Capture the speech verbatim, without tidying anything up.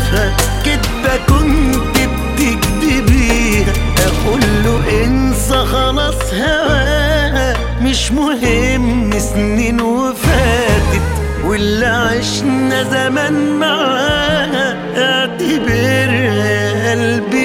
عارفها كدبة كنت بتكدبيها، اقول له انسى خلاص هواها مش مهم سنين وفاتت، واللي عشنا زمان معاها اعتبرها قلبي